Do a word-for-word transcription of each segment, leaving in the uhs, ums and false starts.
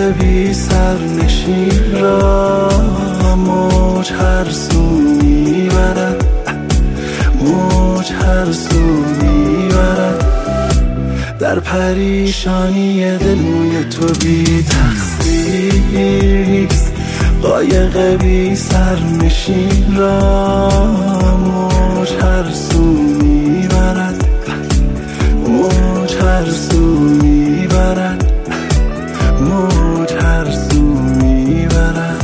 بی سر نشین را موج هر سو میبرد، موج هر سو میبرد. در پریشانی دل موی تو بی تقصیر نیست، قایق بی سر نشین را موج هر سو میبرد، موج هر سو میبرد، موج هر سو میبرد.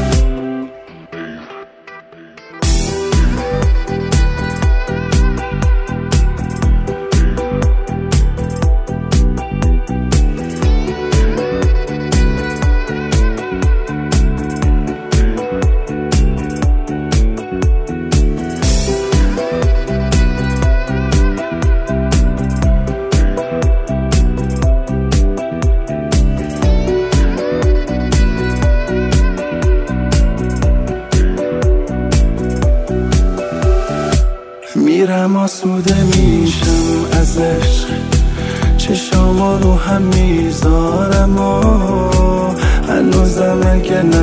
میرم آسوده میشم از عشق، چشامو رو هم میذارم و هنوزم اگه نه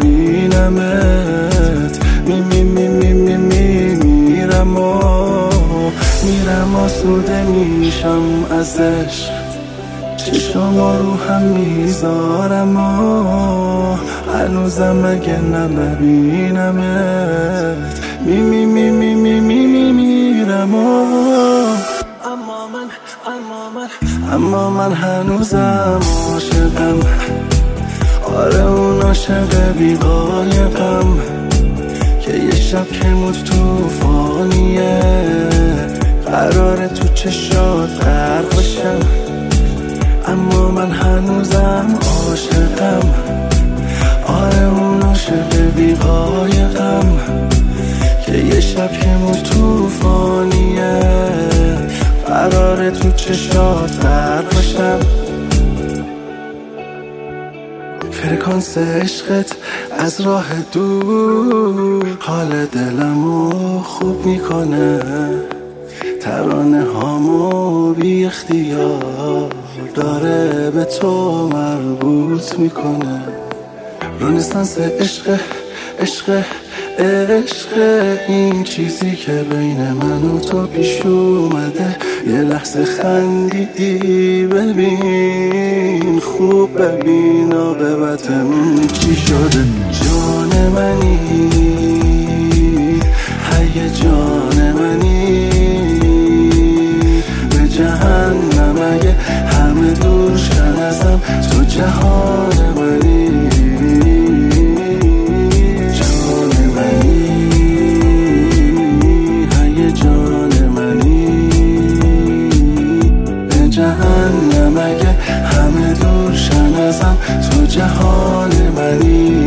نبینمت می می می می می می میرم و میرم آسوده میشم از عشق، چشامو رو هم میذارم و هنوزم اگه نه نبینمت می می می می می می می میرم و اما من اما من اما من هنوزم عاشقم. آره اون عاشق بی قایقم که یه شب که موت توفانیه، قراره تو چشات غرق بشم. اما من هنوزم عاشقم. آره اون عاشق بی قایقم که یه شب که موت توفانیه، قراره تو چشات غرق بشم. فرکانس عشقت از راه دور حال دلمو خوب میکنه، ترانه هامو بی اختیار داره به تو مربوط میکنه. رنسانس عشق عشق عشق این چیزی که بین من و تو پیش اومده، یه لحظه خندیدی ببین، خوب ببین عاقبتمون چی شده. جان منی هی جان منی، به جهنم اگه همه دور شن ازم، تو جهان منی. جهنم اگه همه دور شن ازم، تو جهان منی.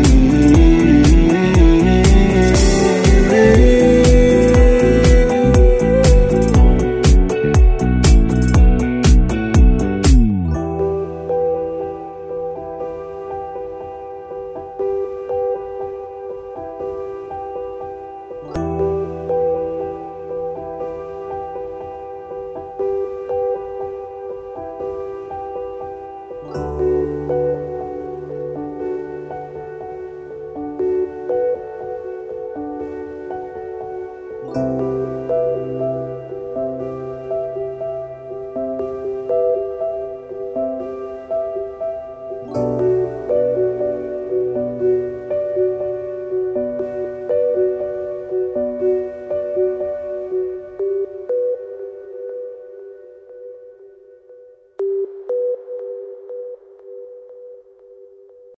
you